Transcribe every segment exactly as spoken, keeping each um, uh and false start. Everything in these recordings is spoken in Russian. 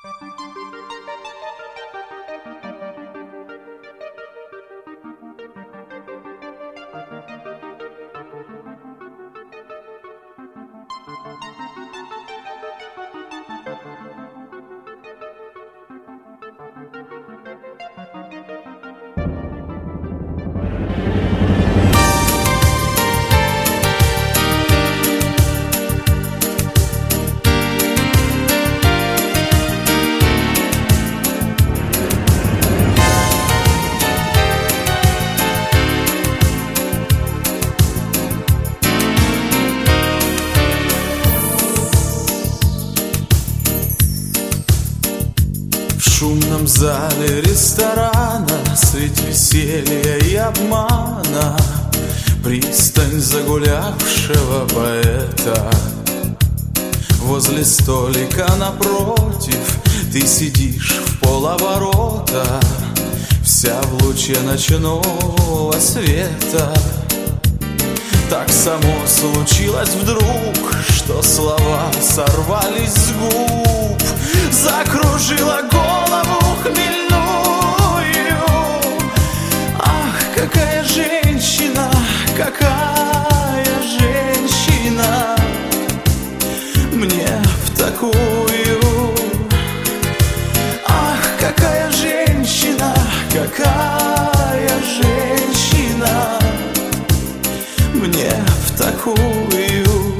В шумном зале ресторана средь веселья и обмана пристань загулявшего поэта. Возле столика напротив ты сидишь в полоборота, вся в луче ночного света. Так само случилось вдруг, что слова сорвались с губ, закружила голову хмельную. Ах, какая женщина, какая женщина мне в такую. Ах, какая женщина, какая женщина мне в такую.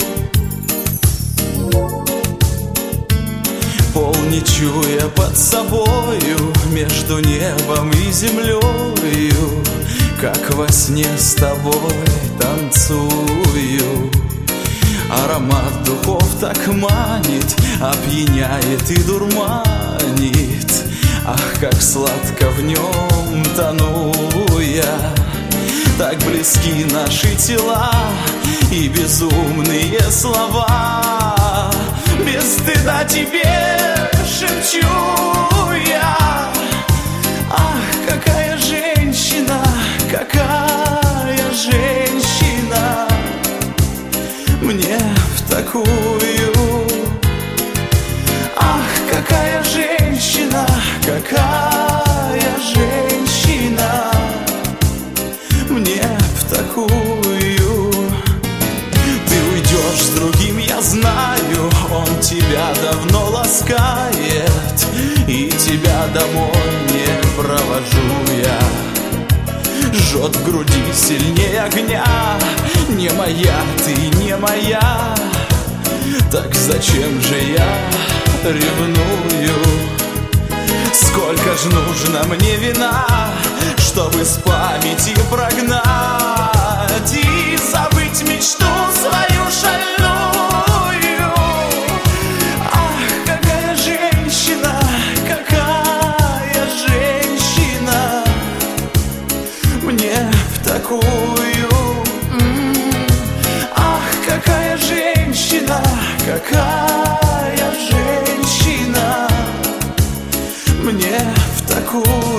Пол не чуя под собою, между небом и землею, как во сне с тобой танцую. Аромат духов так манит, опьяняет и дурманит. Ах, как сладко в нем тону я. Так близки наши тела и безумные слова. Без стыда тебе шепчу я. Ах, какая женщина, какая женщина мне в такую. Ах, какая женщина, какая женщина мне в такую. Ты уйдешь с другим, я знаю, он тебя давно ласкает, и тебя домой не провожу я. Жжет в груди сильнее огня, не моя ты, не моя. Так зачем же я ревную? Сколько ж нужно мне вина, чтобы с памяти прогнать и забыть мечту свою шальную. Ах, какая женщина, какая женщина мне в такую. Ах, какая женщина, какая женщина мне в такую.